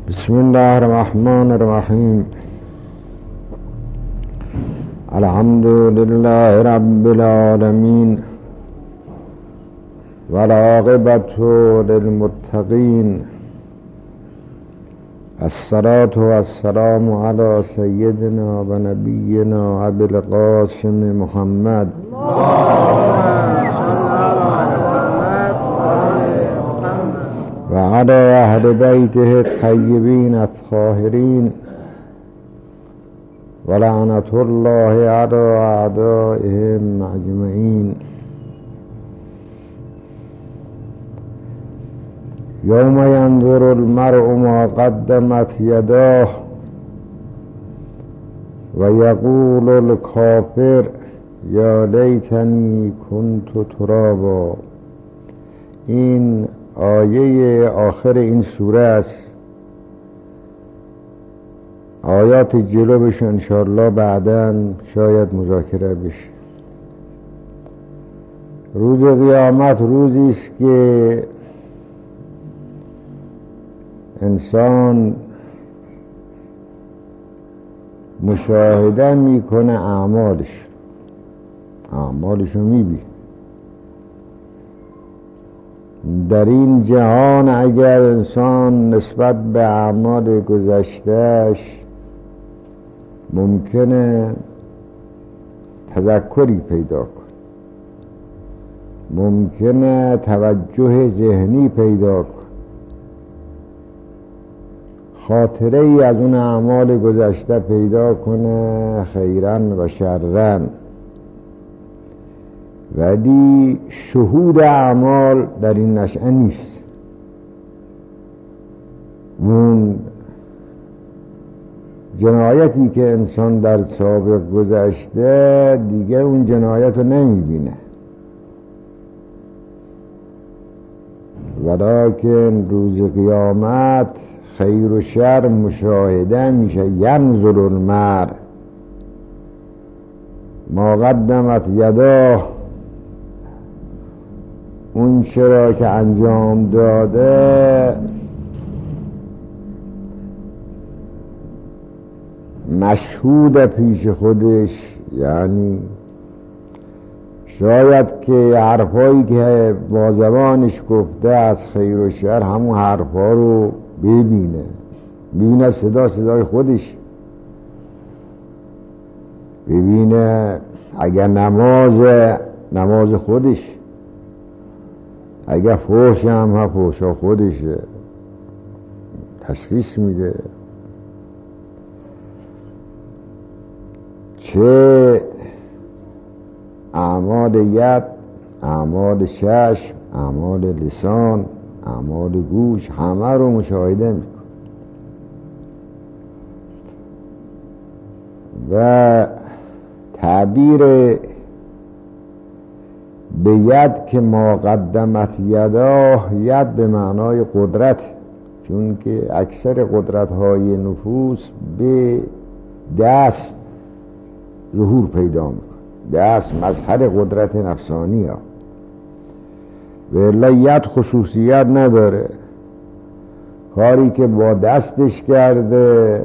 بسم الله الرحمن الرحیم. الحمد لله رب العالمین والعاقبة للمتقین. الصلاة والسلام علی سیدنا و نبینا ابی القاسم محمد و علی اهل بیته الطیبین الطاهرین و لعنة الله علی اعدائهم اجمعین. یوم ینظر المرء ما قدمت یداه و یقول الکافر یا لیتنی کنت ترابا. این آیه آخر این سوره است. آیات جلو بشه انشاءالله بعداً شاید مذاکره بشه. روز قیامت روزی است که انسان مشاهده میکنه اعمالش رو میبینه. در این جهان اگر انسان نسبت به اعمال گذشتهش ممکنه تذکری پیدا کنه، ممکنه توجه ذهنی پیدا کنه، خاطره ای از اون اعمال گذشته پیدا کنه، خیرن و شرن، ولی شهود اعمال در این نشأه نیست. اون جنایتی که انسان در سابق گذشته دیگه اون جنایت رو نمیبینه، ولکن روز قیامت خیر و شر مشاهده میشه. ینظر المرء ما قدمت یداه، اون چرا که انجام داده مشهود پیش خودش، یعنی شاید که حرفایی که با زبانش گفته از خیر و شر همون حرفا رو ببینه صدای خودش، ببینه اگر نماز خودش، اگر فحش هم فحشا خودشه، تشخیص میده. چه اعمال ید، اعمال چشم، اعمال لسان، اعمال گوش، همه رو مشاهده میکن. و تعبیر به ید که ما قدمت یداه، ید به معنای قدرت، چون که اکثر قدرت های نفوس به دست ظهور پیدا میکن. دست مظهر قدرت نفسانی ها، ولی ید خصوصیت نداره. کاری که با دستش کرده،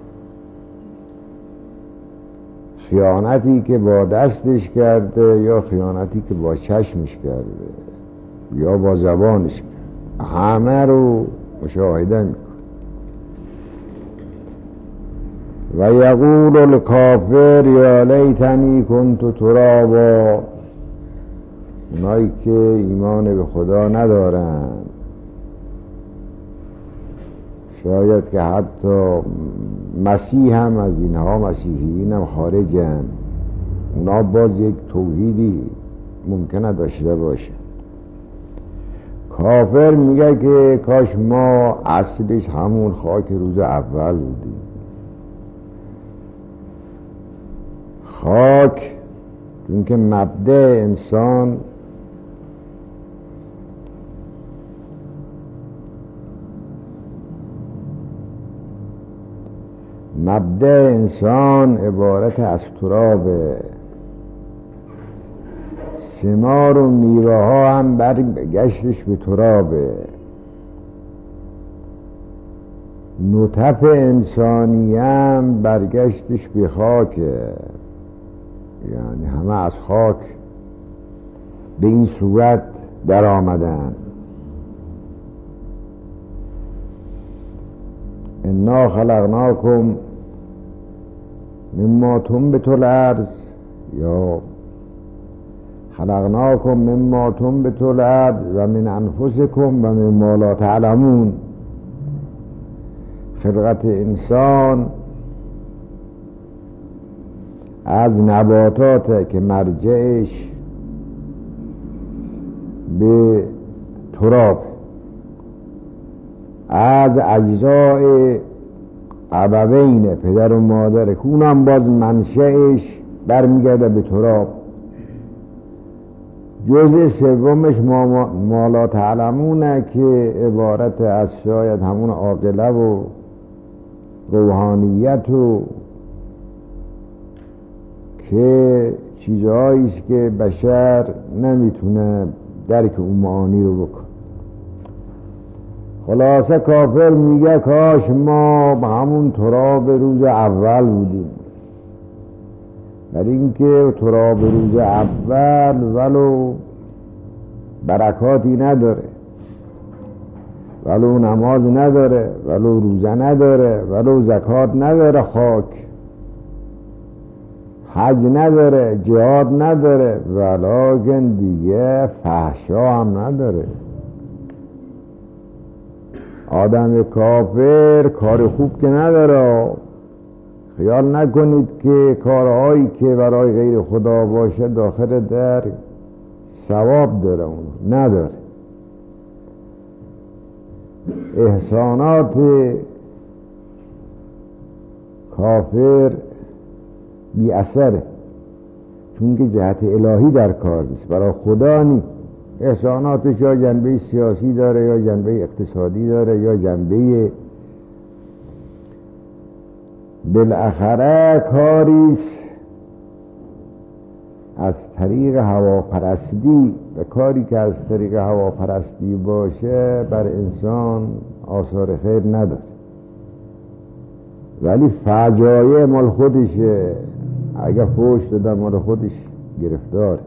خیانتی که با دستش کرده، یا خیانتی که با چشمش کرده، یا با زبانش کرده، همه رو مشاهده میکن. و یقول الکافر یا لیتنی کنت ترابا. اونایی که ایمان به خدا ندارن، شاید که حتی مسیح هم از اینها، مسیحیین هم خارجن، اونا باز یک توحیدی ممکنه داشته باشه. کافر میگه که کاش ما اصلش همون خاک روز اول بودیم. خاک، چون که مبدأ انسان عبارت از ترابه. ثمار و میوه ها هم برگشتش به ترابه. نطف انسانی هم برگشتش به خاکه، یعنی همه از خاک به این صورت در آمدن. انا خلقناکم مما تنبت الارض یا خلقناکم مما تنبت الارض و من انفسکم و مما لا تعلمون. خلقت انسان از نباتات که مرجعش به تراب، از اجزای ابوین پدر و مادر که اونم باز منشأش برمیگرده به تراب. جزء سومش ما لا تعلمونه که عبارت از شاید همون عاقله و روحانیت و که چیزهاییست که بشر نمیتونه درک اون معانی رو بکن. خلاصه کافر میگه کاش ما به همون تراب روز اول بودیم، ولی اینکه تراب روز اول ولو برکاتی نداره، ولو نماز نداره، ولو روزه نداره، ولو زکات نداره، خاک حج نداره، جهاد نداره، ولیکن دیگه فحشا هم نداره. آدم کافر کار خوب که نداره. خیال نکنید که کارهایی که برای غیر خدا باشه داخل در ثواب داره، اون نداره. احسانات کافر بی اثره، چون که جهت الهی در کار نیست، برای خدا نیست. احساناتش یا جنبه سیاسی داره، یا جنبه اقتصادی داره، یا جنبه بالاخره کاریست از طریق هواپرستی، و کاری که از طریق هواپرستی باشه بر انسان آثار خیر نداره، ولی فجایع مال خودشه. اگه فوش دادن مال خودش گرفتار،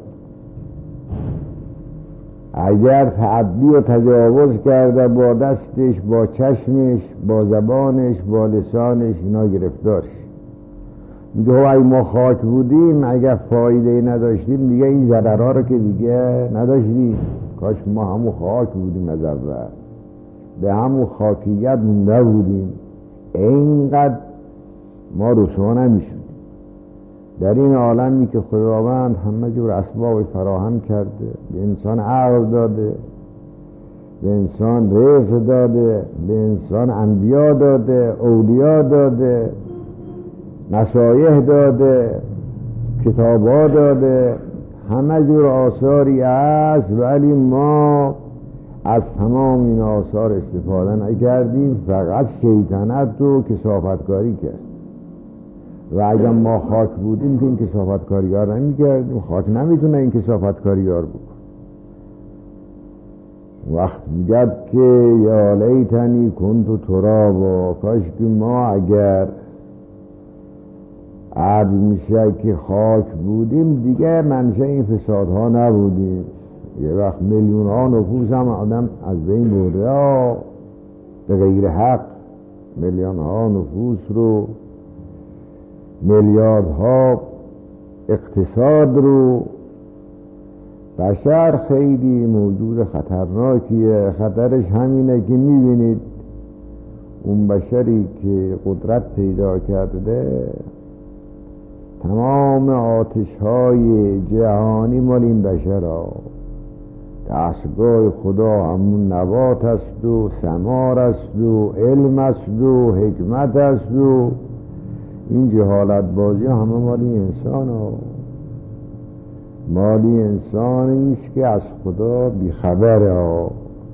اگر تعدی و تجاوز کرده با دستش، با چشمش، با زبانش، با لسانش، اینا گرفتارش. میگه اگه ما خاک بودیم، اگر فایده نداشتیم دیگه این ضررها رو که دیگه نداشتیم. کاش ما همون خاک بودیم، از اول به همون خاکیت مونده بودیم، اینقدر ما رسوا نمیشدیم. در این عالمی که خداوند همه جور اسباب فراهم کرده، به انسان عقل داده، به انسان رزق داده، به انسان انبیا داده، اولیا داده، نصایح داده، کتابا داده، همه جور آثاری است، ولی ما از تمام این آثار استفاده نکردیم، فقط شیطنت و کثافتکاری کرد. و اگر ما خاک بودیم که این کثافتکاری‌ها نمی کردیم. خاک نمیتونه این کثافتکاری‌ها رو بکن. وقت میگد که یا لیتنی کنت ترابا، کاش که ما اگر عرض میشه که خاک بودیم دیگه منشأ این فسادها نبودیم. یه وقت میلیون ها نفوس هم آدم از بین برده به غیر حق، میلیون ها نفوس رو، میلیاردها اقتصاد رو. بشر خیلی موجود خطرناکیه. خطرش همینه که میبینید اون بشری که قدرت پیدا کرده تمام آتش‌های جهانی مال این بشر ها. دستگاه خدا همون نبات است و ثمار است و علم است و حکمت است و این جهالت بازی همه مالی انسان ها. مالی انسانی است که از خدا بیخبره ها.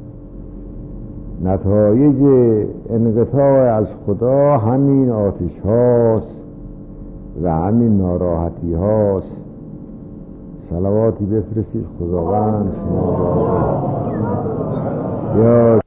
نتایج انقطاع از خدا همین آتش هاست و همین ناراحتی هاست. صلواتی بفرستید خداوند شما را. یا